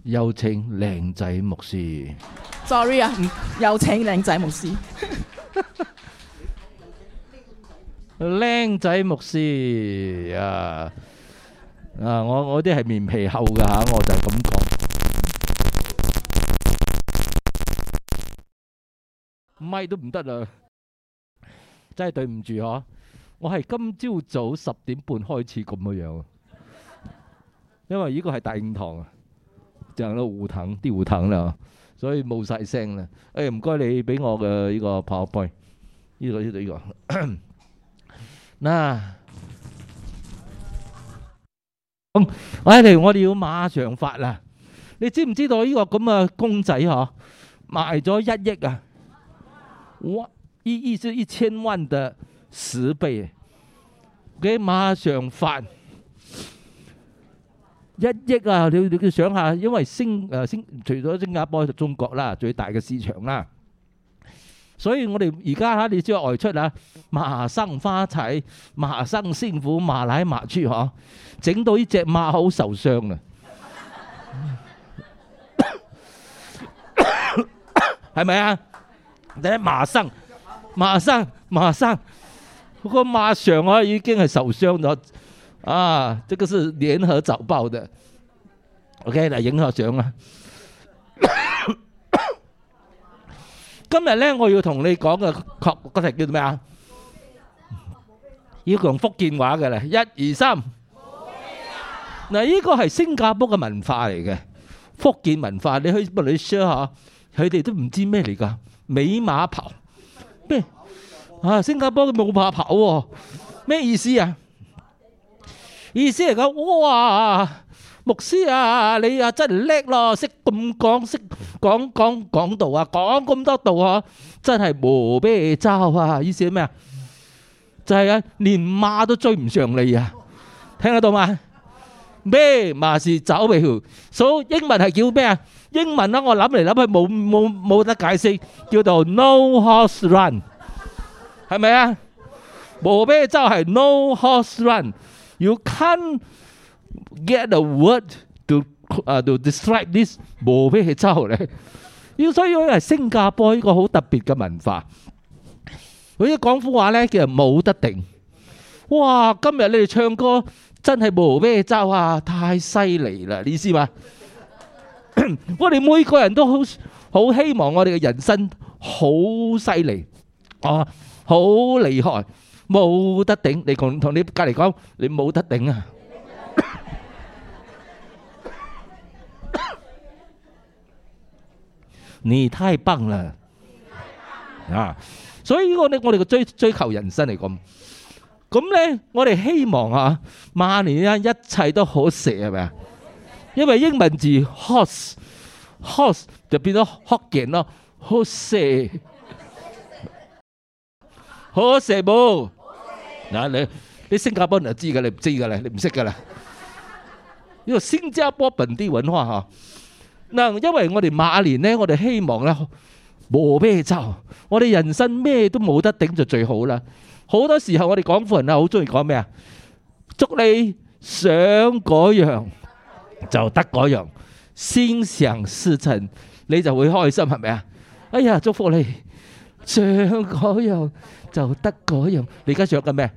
有請靚仔牧師。 Sorry 啊，有請靚仔牧師。 靚仔牧師啊！我啲係面皮厚㗎嚇，我就係咁講。咪都唔得啦，真係對唔住嗬！我係今朝早10點半開始咁樣，因為呢個係第5堂啊，就係糊騰啲糊騰啦，所以冇晒聲啦。唔該你俾我嘅呢個 PowerPoint， 呢個嗱，我哋要馬上發啦！你知唔知道呢個咁嘅公仔嗬，賣咗1億啊？哇！1億是1000萬的10倍，佢馬上發1億啊！你想下，因為除咗新加坡就中國啦，最大嘅市場啦。所以我哋而家你知道外出啊，馬生花財，馬生幸福，馬來馬去嗬，整到呢隻馬好受傷啊！係咪啊？你馬生個馬上啊已經係受傷咗啊！這個是聯合早報的 ，OK 嚟影下相啊！今日咧，我要同你講嘅嗰題叫咩啊？要用福建話嘅咧，1、2、3。嗱，呢個係新加坡嘅文化嚟嘅，福建文化。你去馬來西亞下，佢哋都唔知咩嚟㗎。美馬跑咩啊？新加坡嘅冇馬跑喎，咩意思啊？意思係講哇！牧師啊，你啊真係叻咯，識咁講，識講道啊，講咁多道啊，真係無比招啊！意思係咩啊？就係啊，連馬都追唔上你啊！聽得到嘛？咩馬是走未條，所以英文係叫咩啊？英文啊，我諗嚟諗去冇得解釋，叫做 No Horse Run， 係咪啊？無比招係 No Horse Run，You can't get a word to describe this 無比招咧。所以係新加坡呢個好特別嘅文化。佢啲廣府話咧叫冇得頂。哇！今日你哋唱歌真係無比招啊，太犀利啦！你知嘛？我哋每個人都好希望我哋嘅人生好犀利啊，好厲害，冇得頂。你同你隔離講，你冇得頂啊！你太棒啦！啊，所以我哋嘅追求人生嚟咁咧，我哋希望啊，馬年啊一切都好蛇係咪啊？因為英文字 horse 就變咗學健咯，好蛇冇嗱，你新加坡人就知㗎，你唔知㗎啦，你唔識㗎啦。呢個新加坡本地文化嚇。嗱，因為我哋馬年咧，我哋希望咧無咩招，我哋人生咩都冇得頂就最好啦。好多時候我哋廣府人啊，好中意講咩啊？祝你想嗰樣就得嗰樣，心想事成，你就會開心，係咪啊？哎呀，祝福你想嗰樣就得嗰樣。你而家想緊咩？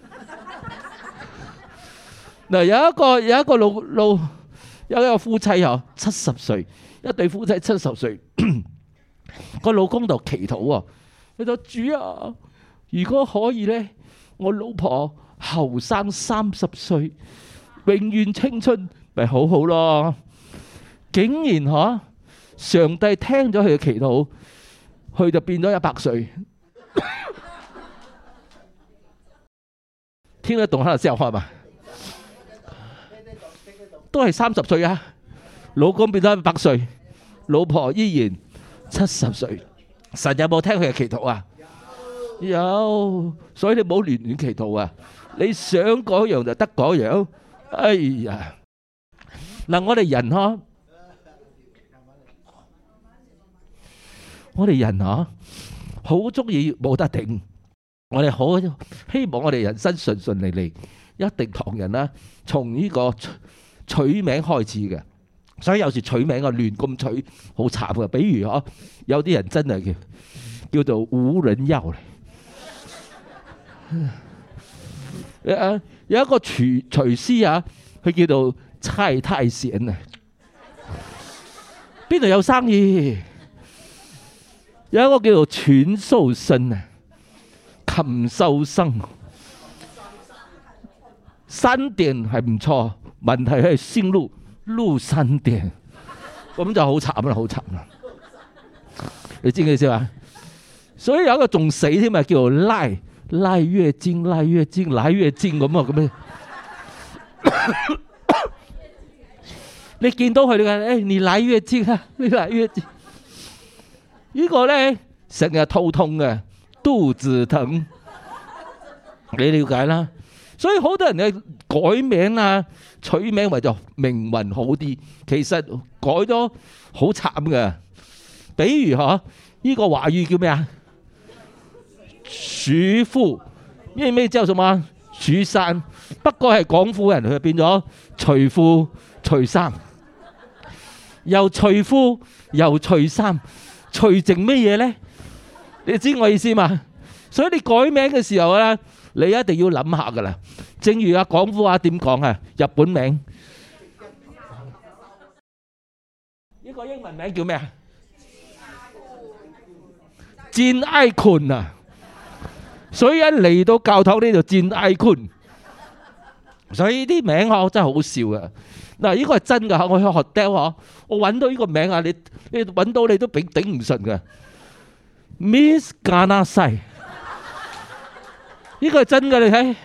嗱，有一個夫妻啊，70歲，一對夫妻70歲，個老公就祈禱喎，佢就主啊，如果可以咧，我老婆後生30歲，永遠青春，咪好好咯。竟然上帝聽咗佢嘅祈禱，佢就變咗100歲。聽得懂他的笑話嘛？都係30歲啊，老公變咗100歲，老婆依然70歲。神有冇聽佢嘅祈禱啊？有，所以你唔好亂祈禱啊！你想嗰樣就得嗰樣。哎呀，嗱，我哋人好中意冇得頂，我哋好希望我哋人生順順利利，一定唐人啦，從呢個取名開始嘅。 所以有時取名啊亂咁取，好慘嘅。比如有啲人真係叫做無人要嚟。有一個廚師啊，佢叫做蔡太賢啊。邊度有生意？有一個叫做全收生啊，禽獸生。3點係唔錯，問題係先錄3點，咁就好慘啦，好慘啦！你知唔知意思嘛？所以有一個仲死添啊，叫做賴月經來月經咁啊，咁樣。你見到佢你話你來月經啊，你來月經。呢個咧成日肚痛嘅，肚子疼，你了解啦。所以好多人嘅改名啊、取名為咗命運好啲，其實改咗好慘嘅。比如呢個華語叫咩啊？徐富，咩之後什麼？徐生，不過係廣府人，佢變咗徐富、徐生，又徐富又徐生，徐剩咩嘢咧？你知我意思嘛？所以你改名嘅時候咧，你一定要諗下噶啦。正如廣府話點講啊？日本名呢個英文名叫咩啊？戰埃坤啊！所以一嚟到教堂呢度戰埃坤，所以啲名真係好笑嘅。嗱，呢個係真㗎，我去學 Dell 我揾到呢個名啊，你揾到你都頂唔順嘅。Miss Ganasai， 呢個係真㗎，你睇。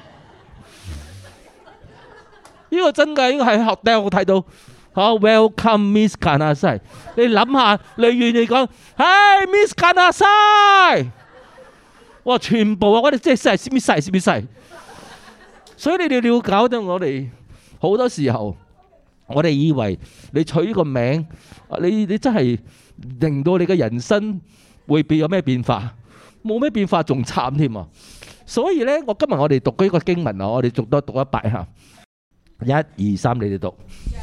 呢個真㗎，應該係學 Dell 我睇到。Welcome Miss Ganasai， 你諗下，你願意講，Hi Miss Ganasai， 哇，全部我哋即係識，所以你哋了解到我哋好多時候，我哋以為你取呢個名，你真係令到你嘅人生會有咩變化？冇咩變化，仲慘添啊！所以咧，今日我哋讀呢個經文啊，我哋讀一擺下，1、2、3，你哋讀。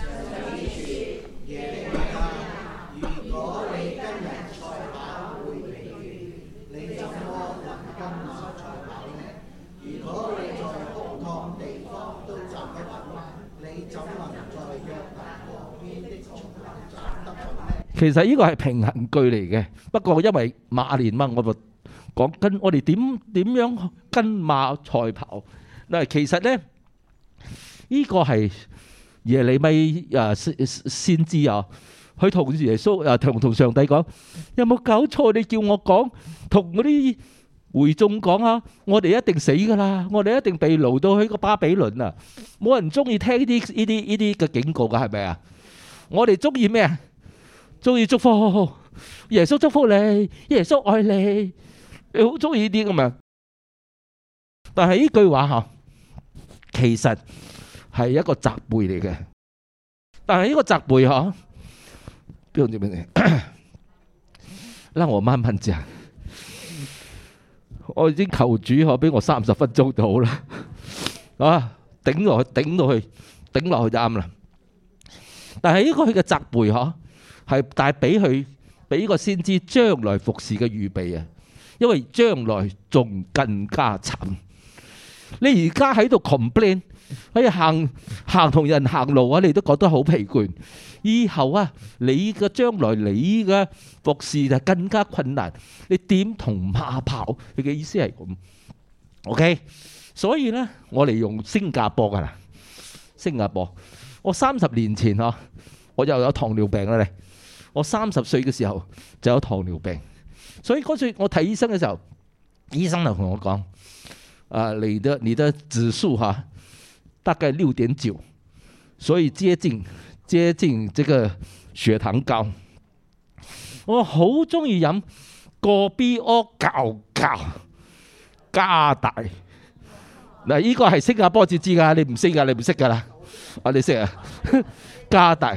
其實呢個係平衡句嚟嘅，不過因為馬年嘛，我就講跟我哋點樣跟馬賽跑。嗱，其實咧呢個係耶利米先知啊，佢同耶穌同上帝講：有冇搞錯？你叫我講同嗰啲會眾講啊，我哋一定死噶啦，我哋一定被擄到去個巴比倫啊！冇人中意聽呢啲嘅警告噶，係咪啊？我哋中意咩啊？中意祝福，耶穌祝福你，耶穌愛你，你好中意呢啲咁啊！但係呢句話其實係一個責備嚟嘅。但係呢個責備邊度邊嚟？讓我慢慢講。我已經求主俾我30分鐘到啦，頂落去就啱啦。但係呢個佢嘅責備係帶俾呢個先知將來服侍嘅預備啊，因為將來仲更加慘。你而家喺度 complain， 喺行同人行路你都覺得好疲倦。以後你嘅將來你嘅服侍就更加困難。你點同馬跑？佢嘅意思係咁。OK， 所以呢，我嚟用新加坡噶啦。新加坡，我30年前我又有糖尿病啦。我30歲嘅時候就有糖尿病，所以嗰次我睇醫生嘅時候，醫生就同我講：你的指數大概6.9，所以接近這個血糖高。我好中意飲個 B.O. 加大。嗱，呢個係新加坡至知㗎，你唔識㗎，你唔識㗎啦。你識啊？加大。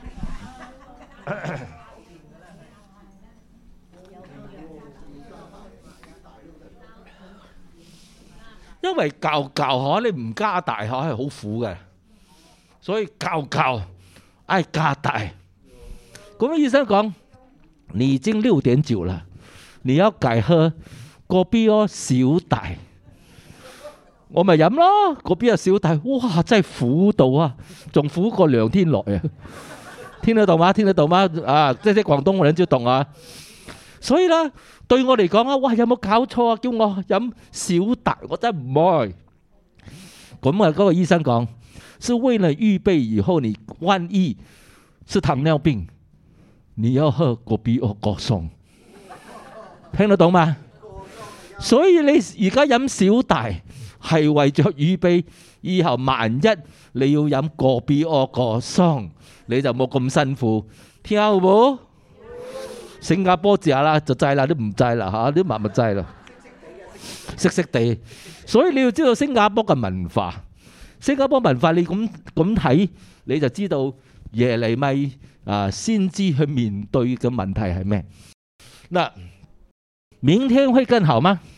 因為教你唔加大係好苦嘅，所以教嗌加大。咁醫生講，你已經6.9了，你要改喝嗰邊哦小大。我咪飲咯，嗰邊有小大，哇！真係苦到啊，仲苦過梁天來啊！聽得懂嗎？聽得懂嗎？啊，即係廣東人就懂啊。所以咧，對我嚟講啊，哇！有冇搞錯啊？叫我飲小大，我真係唔愛。咁啊，嗰個醫生講，是為了預備以後你萬一是糖尿病，你要喝嗰邊哦果餸。聽得懂嗎？所以你而家飲小大。係為咗預備以後萬一你要飲個別嗰個餸，你就冇咁辛苦，聽好冇？新加坡食啦就制啦，都唔制啦嚇，啲物制啦，識地。所以你要知道新加坡嘅文化，新加坡文化你咁睇，你就知道耶利米先知去面對嘅問題係咩？嗱，明天會更好嗎？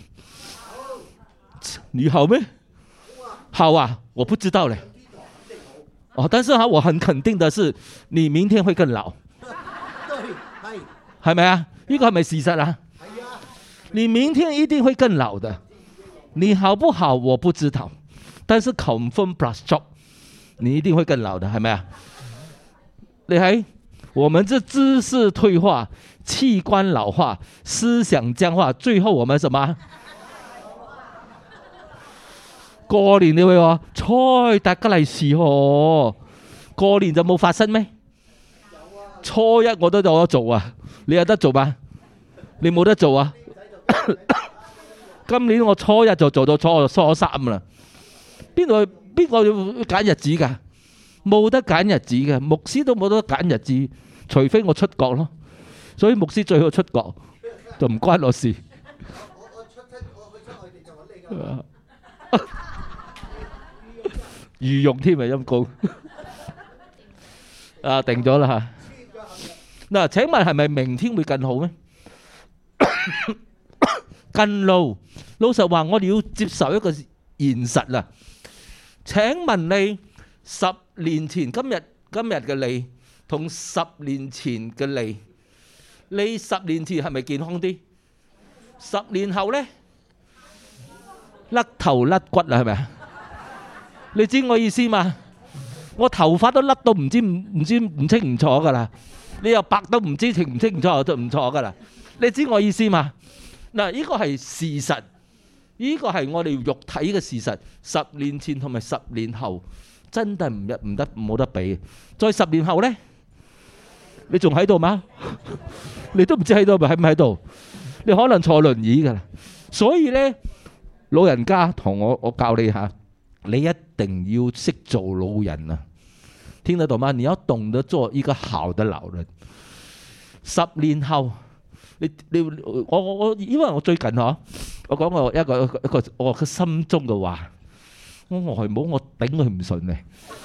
你好咩？好啊，我不知道嘞。哦，但是我很肯定的是，你明天會更老。係咪啊？呢個係咪事實啊？你明天一定會更老的。你好不好我不知道，但是 confirm plus job， 你一定會更老的，係咪啊？你睇，我們這知識退化、器官老化、思想僵化，最後我們什麼？過年你會話猜大吉利是喎，過年就冇發生咩？初一我都有得做啊，你有得做嗎？你冇得做啊？今年我初一就做到初三啦。邊個要揀日子㗎？冇得揀日子嘅，牧師都冇得揀日子，除非我出國咯。所以牧師最好出國，就唔關我事。我去出外地就揾你㗎。御用添啊，陰公啊，定咗啦嚇。嗱，請問係咪明天會更好咩？更老，老實話，我哋要接受一個現實啦。請問你10年前今日嘅你，同10年前嘅你10年前係咪健康啲？10年後咧，甩頭甩骨啦，係咪啊？你知我意思嘛？我頭髮都甩到唔清唔楚噶啦，你又白都唔知清唔清楚就唔錯噶啦。你知我意思嘛？嗱，呢個係事實，呢個係我哋肉體嘅事實。10年前同埋10年後真係冇得比。再10年後咧，你仲喺度嗎？你都唔知喺度咪喺唔喺度？你可能坐輪椅噶啦。所以咧，老人家同我教你下。你一定要識做老人啊！聽得到嗎？你要懂得做一個好的老人。10年後，我因為我最近我講過一個我嘅心中嘅話，我外母我頂佢唔順咧。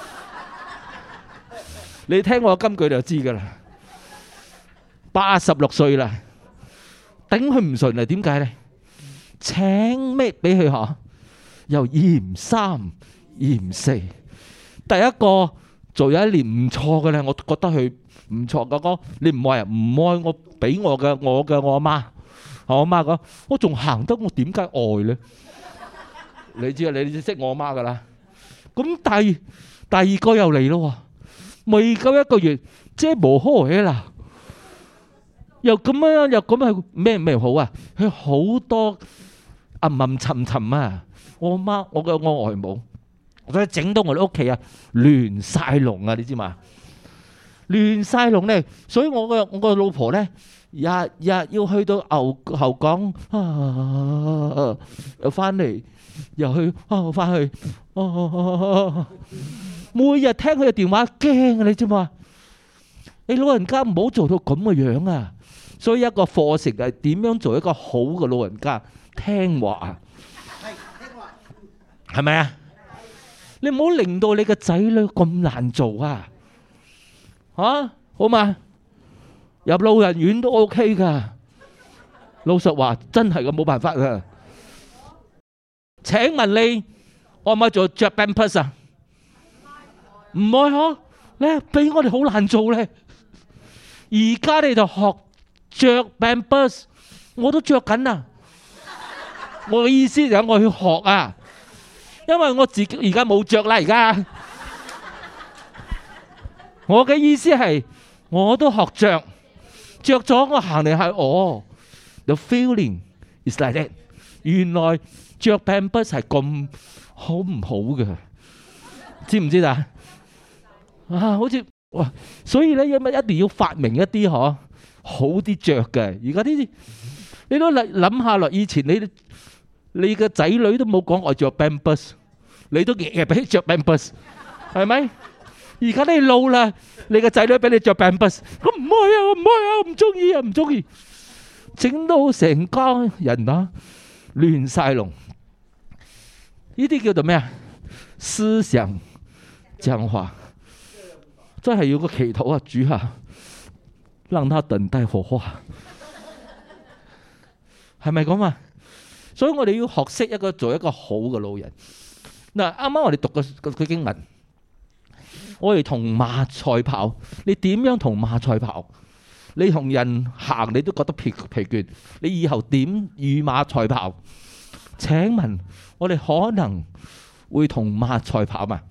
你聽我金句就知噶啦。86歲啦，頂佢唔順啊！點解咧？請咩俾佢學？又嫌3嫌4，第一個做咗1年唔錯嘅咧，我覺得佢唔錯嘅哥，你唔愛啊？唔愛我俾我阿媽，我阿媽講，我仲行得，我點解愛咧？你知啊？你識我阿媽噶啦。咁第二個又嚟咯，未夠1個月，即係無可起啦，又咁樣又咁係咩好啊？佢好多暗沉啊！我媽，我外母，所以整到我哋屋企啊亂晒龍啊！你知嘛？亂晒龍咧，所以我個老婆咧，日要去到後港又翻嚟，又去翻去，每日聽佢嘅電話驚啊！你知嘛？你老人家唔好做到咁嘅樣啊！所以一個課程係點樣做一個好嘅老人家，聽話啊！係咪啊？你唔好令到你個仔女咁難做啊！嚇，好嘛？入老人院都 OK 噶。老實話，真係嘅冇辦法噶。請問你愛唔愛做着 Pampers 啊？唔愛嗬？ 咧，俾我哋好難做咧。而家你就學着 Pampers， 我都着緊啊！我嘅意思就係我去學啊，因為我自己而家冇着啦。而家我嘅意思係，我都學着咗，我行嚟係the feeling is like that。原來着 Pampers 係咁好唔好嘅，知唔知道啊？好似哇，所以咧，一定要發明一啲好啲着嘅。而家呢啲你都諗下啦，以前你嘅仔女都冇講我着 Pampers， 你都日日俾着 Pampers， 係咪？而家你老啦，你嘅仔女俾你着 Pampers， 我唔愛啊，我唔愛啊，我唔中意啊，唔中意，整到成家人啊亂晒龍。呢啲叫做咩啊？思想僵化，真係要個祈禱啊！主啊，讓他等待火化，係咪咁啊？所以我哋要學識做一個好嘅老人。嗱，啱啱我哋讀個經文，我哋同馬賽跑，你點樣同馬賽跑？你同人行你都覺得疲倦，你以後點與馬賽跑？請問我哋可能會同馬賽跑嘛？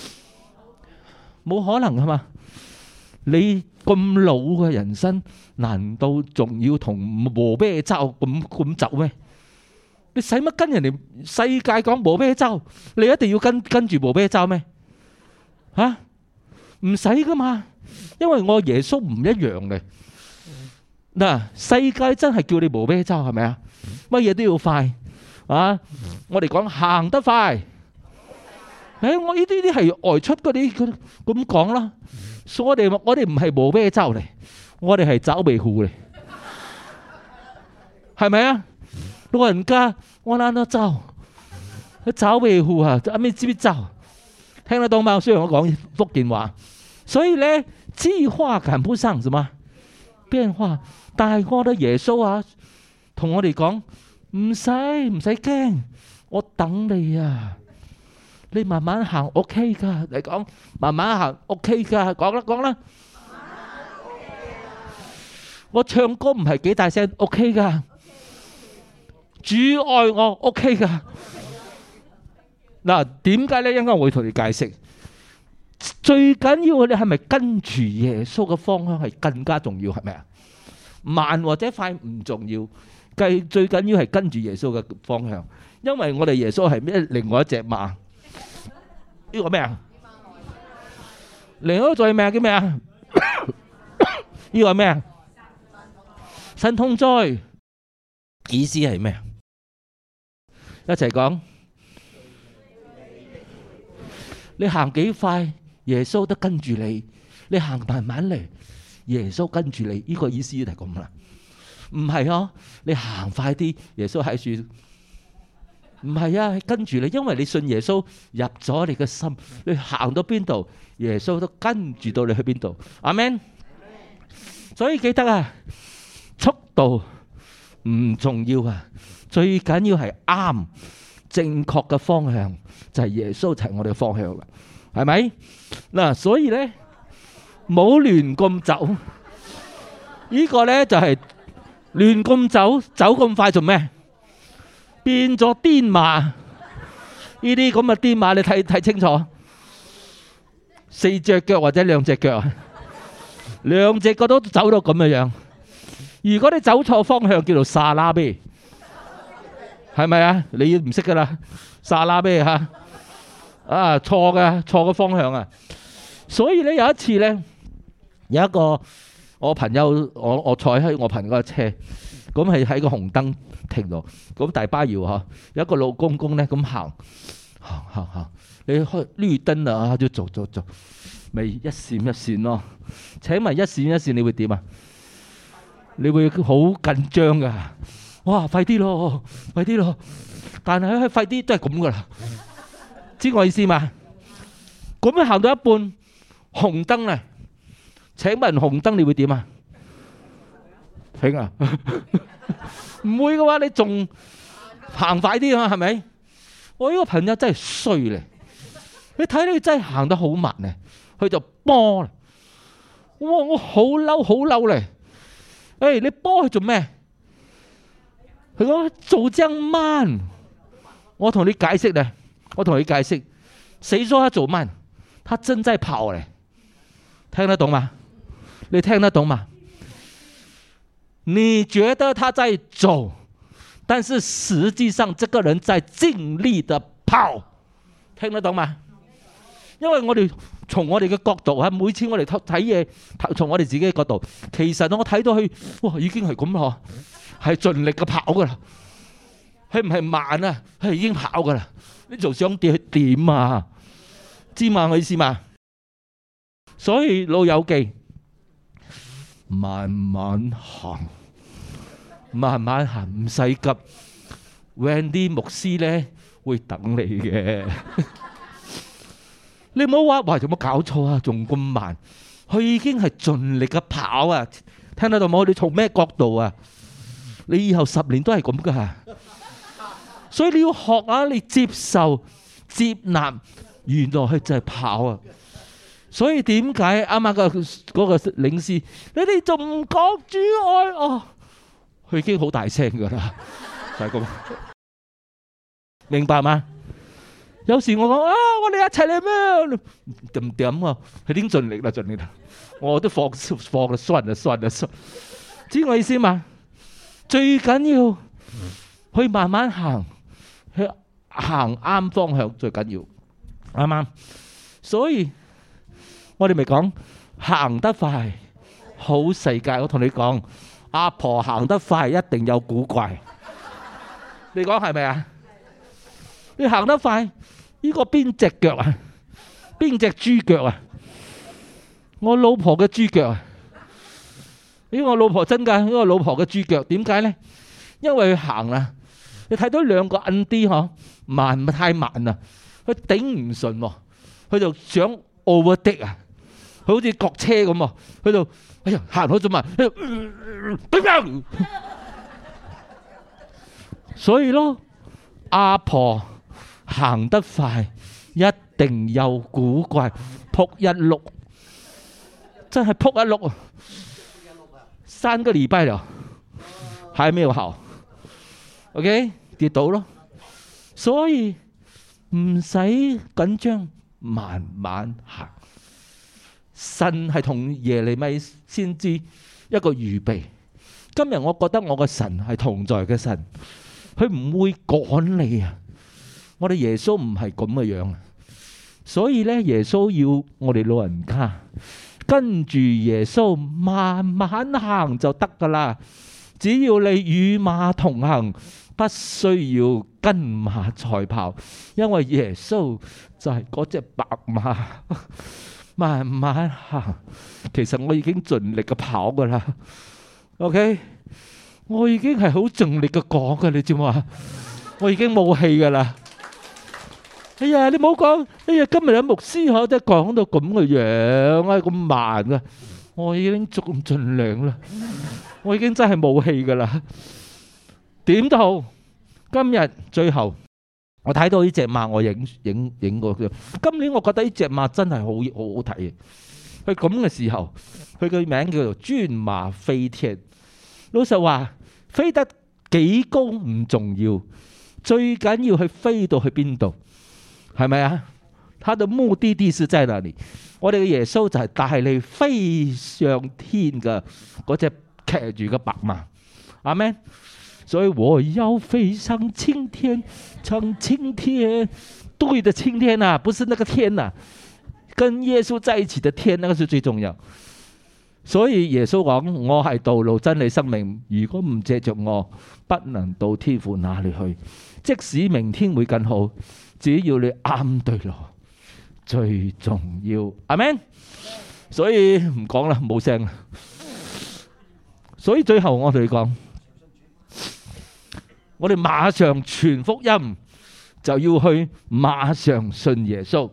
冇可能係嘛？你咁老嘅人生，難道仲要同磨啤州咁走咩？你使乜跟人哋世界講磨啤州？你一定要跟住磨啤州咩？嚇，唔使噶嘛，因為我耶穌唔一樣嘅。嗱，世界真係叫你磨啤州係咪啊？乜嘢都要快啊！我哋講行得快。我呢啲係外出嗰啲咁講啦，所以我哋唔係磨啤州嚟，我哋係走地虎嚟，係咪啊？老人家我懶得走，走地虎啊！阿咩知唔知走？聽得到嗎？雖然我講福建話，所以咧計劃趕不上什麼變化，但係我覺得耶穌啊，同我哋講唔使驚，我等你啊！你慢慢行 OK 噶，你講慢慢行 OK 噶，講啦。我唱歌唔係幾大聲 OK 噶，主愛我 OK 噶。嗱，點解咧？應該我會同你解釋。最緊要你係咪跟住耶穌嘅方向係更加重要，係咪啊？慢或者快唔重要，最緊要係跟住耶穌嘅方向，因為我哋耶穌係咩？另外一隻馬。呢個咩啊？另一個再咩叫咩啊？呢個係咩啊？神同在，意思係咩啊？一齊講，你行幾快，耶穌都跟住你；你行慢慢嚟，耶穌跟住你。呢個意思就係咁啦。唔係啊，你行快啲，耶穌喺處。唔係啊，係跟住你，因為你信耶穌入咗你嘅心，你行到邊度，耶穌都跟住到你去邊度。阿們。所以記得啊，速度唔重要啊，最緊要係啱正確嘅方向，就係耶穌就係我哋嘅方向啦，係咪？嗱，所以咧冇亂咁走，呢個咧就係亂咁走，走咁快做咩？變咗癲馬，呢啲咁嘅癲馬你睇清楚，4隻腳或者2隻腳啊，2隻腳都走到咁嘅樣。如果你走錯方向，叫做撒拉比，係咪啊？你唔識噶啦，撒拉比吓，錯嘅方向啊。所以咧有一次咧，有一個我朋友，我坐喺我朋友嘅車，咁係喺個紅燈停度，咁大巴搖嚇，有一個老公公咧咁行，你開綠燈啊，就走，咪一閃一閃咯。請問一閃一閃你會點啊？你會好緊張噶，哇！快啲咯，但係快啲都係咁噶啦，知我意思嘛？咁樣行到一半，紅燈咧，請問紅燈你會點啊？停啊！唔會嘅話，你仲行快啲啊？係咪？我呢個朋友真係衰咧，你睇你真係行得好慢咧， 佢就幫啦。我好嬲好嬲咧！你幫佢做咩？佢講做這樣慢，我同你解釋咧，誰說他走慢？他正在跑咧，聽得懂嗎？你聽得懂嗎？你覺得他在走，但是實際上這個人在盡力的跑，聽得懂嗎？因為我哋從我哋嘅角度，每次我哋睇嘢，從我哋自己嘅角度，其實我睇到佢，哇，已經係咁咯，係盡力嘅跑噶啦。佢唔係慢啊，佢係已經跑噶啦。你仲想點點啊？知嘛我意思嘛？所以老友記，慢慢行，唔使急。Wendy 牧師咧會等你嘅。你唔好話有冇搞錯啊？仲咁慢，佢已經係盡力嘅跑啊！聽得到冇？你從咩角度啊？你以後10年都係咁噶，所以你要學啊！你接受、接納，原來佢就係跑啊！所以點解啱啱嗰個領事，你哋仲唔講主愛哦？佢已經好大聲噶啦，就係咁，明白嗎？有時我講我哋一齊嚟咩？點點啊？佢已經盡力啦，我都放啦，算啦，知我意思嘛？最緊要去慢慢行，去行啱方向最緊要，啱啱？所以我哋咪講行得快好世界。我同你講，阿婆行得快一定有古怪，你講係咪啊？你行得快，呢個邊隻腳啊？邊隻豬腳啊？我老婆嘅豬腳啊！呢個老婆真㗎，呢個老婆嘅豬腳點解咧？因為佢行啦，你睇到2個摁啲嗬，慢太慢啦，佢頂唔順喎，佢就想 overtake 啊，佢好似割車咁喎，佢就哎呀行好咗慢，所以咯，阿婆行得快一定有古怪，撲一碌，真係撲一碌啊！3個禮拜了，還沒有好 ，OK 跌倒咯，所以唔使緊張，慢慢行。神係同耶利米先知一個預備。今日我覺得我個神係同在嘅神，佢唔會趕你啊！我哋耶穌唔係咁嘅樣啊，所以咧耶穌要我哋老人家跟住耶穌慢慢行就得噶啦。只要你與馬同行，不需要跟馬賽跑，因為耶穌就係嗰隻白馬。慢慢行，其實我已經盡力嘅跑噶啦。OK， 我已經係好盡力嘅講噶，你知嘛？我已經冇氣噶啦。哎呀，你唔好講，哎呀，今日有牧師嗬，都講到咁嘅樣啊，咁慢噶，我已經盡量啦，我已經真係冇氣噶啦。點都好，今日最後我睇到呢隻馬，我影過佢。今年我覺得呢隻馬真係好好睇。佢咁嘅時候，佢嘅名叫做專馬飛天。老實話，飛得幾高唔重要，最緊要佢飛到去邊度，係咪啊？他的目的地是在哪裡？我哋嘅耶穌就係帶你飛上天嘅嗰隻騎住嘅白馬。阿們。所以我要飛上青天，上青天，對的青天啊，不是那個天啊，跟耶穌在一起的天，那個是最重要。所以耶穌講：我係道路、真理、生命，如果唔借着我，不能到天父那裡去。即使明天會更好，只要你啱對路，最重要。阿們。所以唔講啦，冇聲啦。所以最後我同你講。我哋馬上傳福音，就要去馬上信耶穌，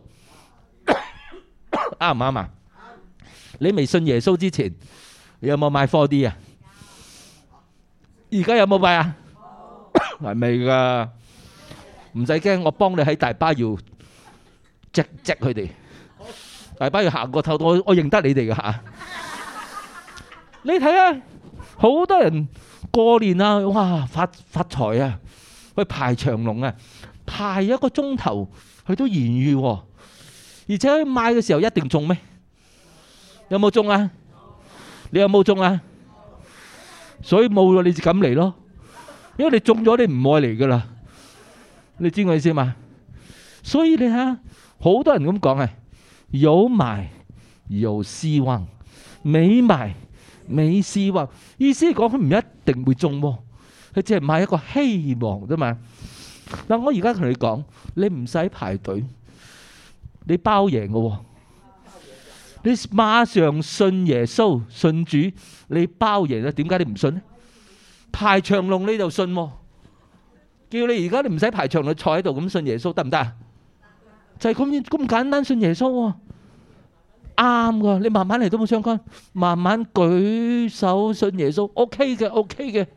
啱唔啱啊？你未信耶穌之前，你有冇買 4D 啊？而家有冇買啊？係未噶？唔使驚，我幫你喺大巴要積佢哋， 大班要行過頭，我認得你哋㗎嚇。你睇下，好多人過年啊，哇發財啊，去排長龍啊，排1個鐘頭去到言語喎，而且買嘅時候一定中咩？有冇中啊？你有冇中啊？所以冇咗你就咁嚟咯，因為你中咗你唔愛嚟噶啦，你知我意思嘛？所以你睇下，好多人咁講啊，有買有希望，沒買沒希望，意思係講佢唔一定會中喎，佢只係買一個希望啫嘛。嗱，我而家同你講，你唔使排隊，你包贏嘅喎。你馬上信耶穌信主，你包贏啦。點解你唔信呢？排長龍你就信喎，叫你而家你唔使排長龍，坐喺度咁信耶穌得唔得啊？就係咁簡單信耶穌喎，啱噶。你慢慢嚟都冇相干，慢慢舉手信耶穌 ，OK 嘅 ，OK 嘅。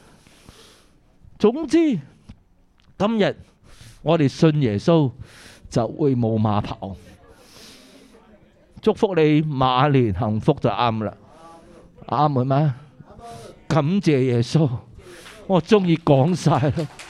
總之今日我哋信耶穌就會冇馬跑。祝福你馬年幸福就啱啦，啱係嘛？感謝耶穌，我中意講晒啦。